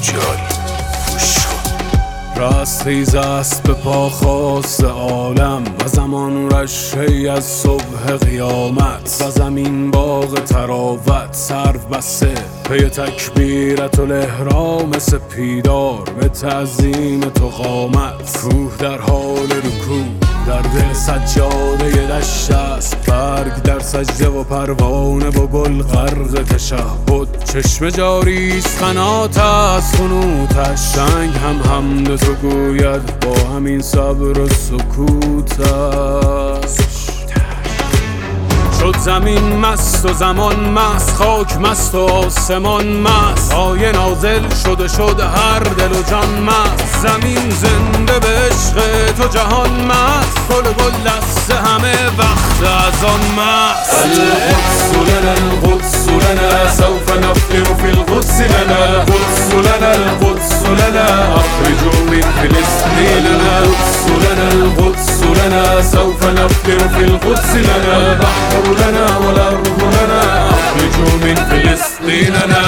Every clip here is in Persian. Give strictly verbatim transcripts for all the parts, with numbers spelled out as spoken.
جایی گوش کن. رستخیز است به پا خواست عالم و زمان رشحی از صبح قیامت و زمین باغ تراوت سرو بسته پی تکبیرت الاحرام سپیدار به تعظیم تو قامت. کوه در حال رکوع در دل سجاده دشت است، برگ در سجده و پروانه و گل غرق تشهد. چشم جاری است قنات از خنوتش، سنگ هم حمد تو گوید با همین صبر و سکوتش. شد زمین مست و زمان مست، خاک مست و آسمان مست، آیه نازل شده شد هر دل و جان مست. زمین زنده به عشق تو جهان مست، گل گل دست همه وقت از آن مست. القدس لنا القدس لنا سوف نفطر في القدس لنا القدس لنا القدس لنا أخرجوا من فلسطين لنا القدس لنا القدس لنا سوف نفطر في القدس لنا البحر لنا والأرض لنا أخرجوا من فلسطين لنا.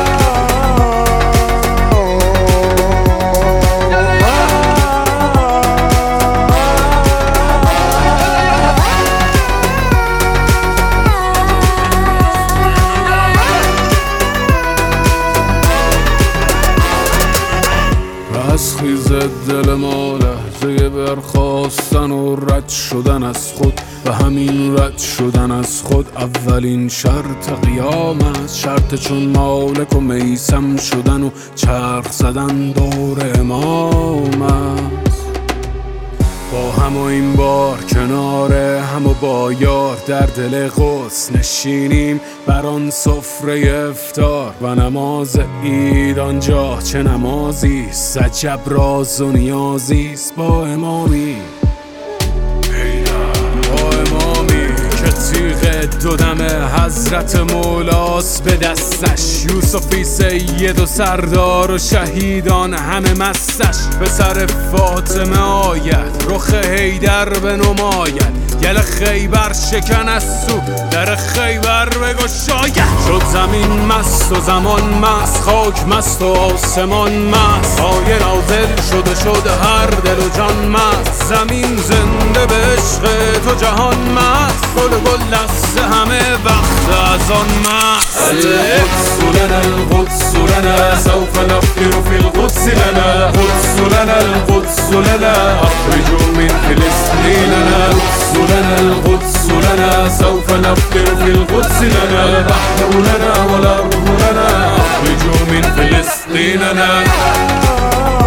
رستخیز دل ما لحظه برخاستن و رد شدن از خود و همین رد شدن از خود اولین شرط قیام است. شرط چون مالک و میسم شدن و چرخ زدن دور امام است. با هم و این بار کنار هم و با یار در دل قدس نشینیم بر آن سفره افطار و نماز عید آنجا چه نمازی است، عجب راز و نیازی است. با امامی با امامی که تیغ دو دم حضرت مولاست به دستش، یوسفی سید و سردار و شهیدان همه مستش. به سر فاطمه آید رخ حیدر به نماید، گل خیبر شکن از سو در خیبر بگشاید. شد زمین مست و زمان مست، خاک مست و آسمان مست، آیه نازل شده شد هر دل و جان مست. زمین زنده به عشق تو جهان مست، گل گل دست همه وقت از آن مست. القدس لنا القدس لنا سوف نفطر في القدس لنا القدس لنا القدس لنا أخرجوا من فلسطين لنا القدس لنا القدس لنا سوف نفطر في القدس لنا البحر لنا والأرض لنا أخرجوا من فلسطين لنا.